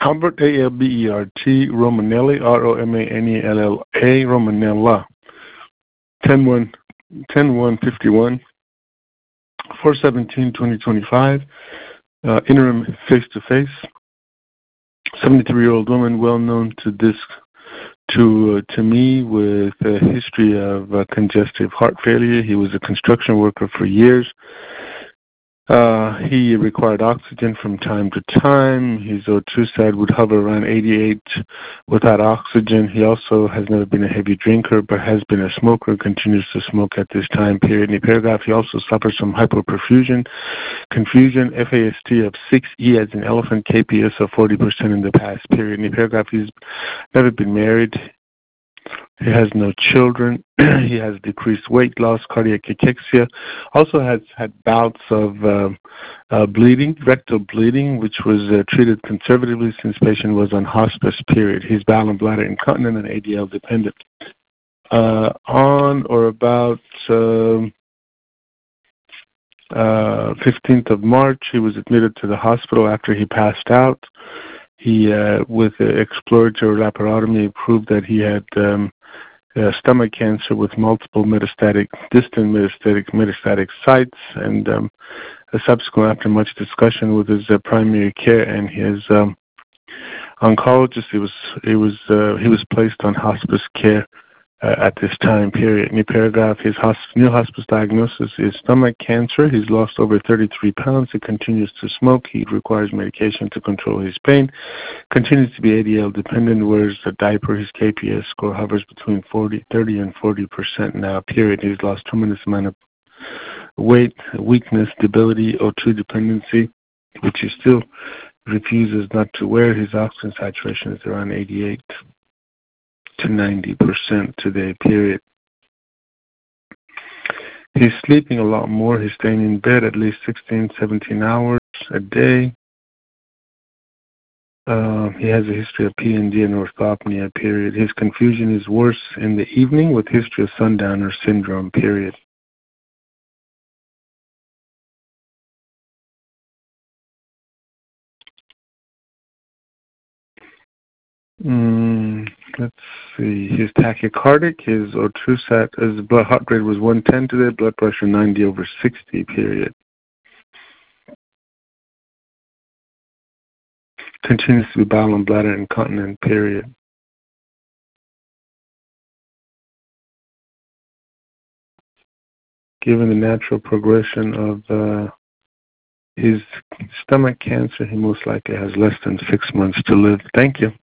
Albert, A-L-B-E-R-T, Romanelli, R-O-M-A-N-E-L-L-A, Romanella, 10-1-51, 4/17/2025, interim face-to-face, 73-year-old woman, well known to me, with a history of congestive heart failure. He was a construction worker for years. He required oxygen from time to time. His O2 sat would hover around 88 without oxygen. He also has never been a heavy drinker, but has been a smoker, continues to smoke at this time period. In the paragraph, he also suffers from hypoperfusion, confusion, FAST of 6E as in elephant, KPS of 40% in the past period. In the paragraph, he's never been married. He has no children. He has decreased weight loss, cardiac cachexia. Also has had bouts of bleeding, rectal bleeding, which was treated conservatively since patient was on hospice period. He's bowel and bladder incontinent and ADL dependent. On or about 15th of March, he was admitted to the hospital after he passed out. He, with exploratory laparotomy, proved that he had stomach cancer with multiple distant metastatic sites, and subsequent, after much discussion with his primary care and his oncologist, he was placed on hospice care at this time period. In the paragraph, his new hospice diagnosis is stomach cancer. He's lost over 33 pounds. He continues to smoke. He requires medication to control his pain. Continues to be ADL dependent, wears a diaper. His KPS score hovers between 30 and 40% now, period. He's lost tremendous amount of weight, weakness, debility, O2 dependency, which he still refuses not to wear. His oxygen saturation is around 88 to 90% today, period. He's sleeping a lot more. He's staying in bed at least 16, 17 hours a day. He has a history of PND and orthopnea, period. His confusion is worse in the evening with history of sundowner syndrome, period. Let's see. He's tachycardic. His O2 sat, his blood heart rate was 110 today, blood pressure 90/60, period. Continues to be bowel and bladder incontinent, period. Given the natural progression of his stomach cancer, he most likely has less than 6 months to live. Thank you.